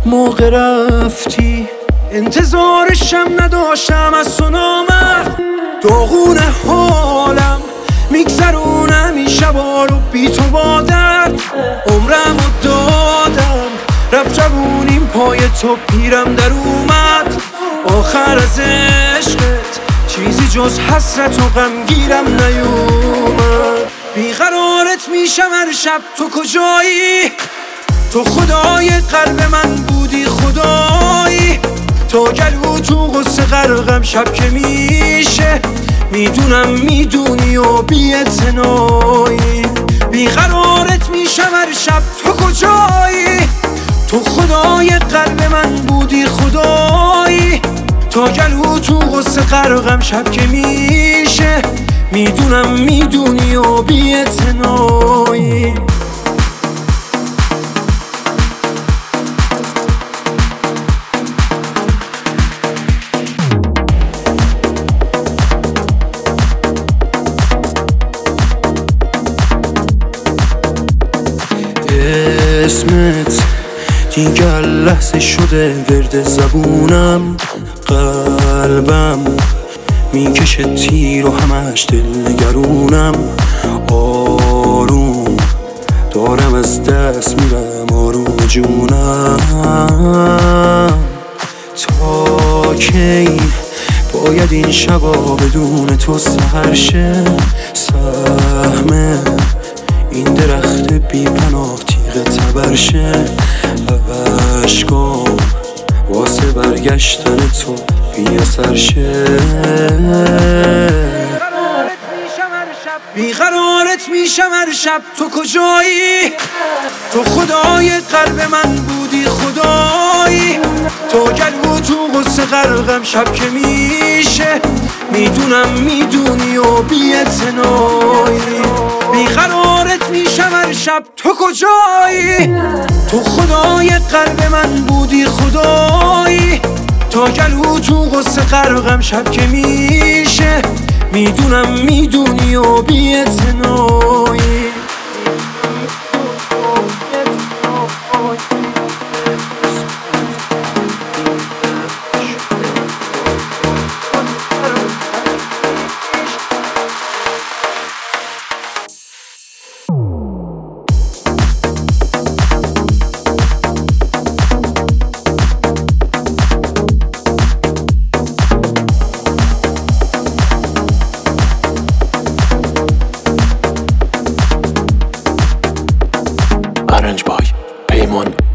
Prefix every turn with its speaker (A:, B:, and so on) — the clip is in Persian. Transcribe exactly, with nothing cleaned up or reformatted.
A: موقع رفتی انتظارشم نداشتم از تو نامرد. داغون حالم میگذرونم این شبا رو بی تو با درد. عمرم رو دادم رفت جوونیم پای تو پیرم در اومد. آخر از عشقت چیزی جز حسرت و غمگیرم نیومد. بیقرارت میشم هر شب تو کجایی؟ تو خدای قلب من بودی خدایی. تو گلو تو غصه غرقم شب که میشه. میدونم میدونی و بی اعتنایی. بیقرارت میشم هر شب تو کجایی؟ تو خدای قلب من بودی خدایی. تا گلو تو غصه غرقم شب که میشه. میدونم میدونی و بی اعتنایی. اسمت دیگر لحظه شده ورد زبونم. قلبم میکشه تیر و همش دل نگرونم. آروم دارم از دست میرم آروم جونم. تا کی باید این شبا بدون تو سحر شه؟ سهم این درخت بی پناه تیغ تبرشه. عشقام واسه برگشتن تو بی اثر شه. بیقرارت میشم هر شب تو کجایی؟ تو خدای قلب من بودی خدایی. تو گلو تو غصه غرقم شب که میشه. میدونم میدونی و بی اعتنایی. بیقرارت میشم هر شب تو کجایی؟ تو خدای قلب من بودی خدایی. تا گلو تو غصه غرقم شب که میشه. میدونم میدونی و بی اعتنایی.
B: Arrange by Paymon.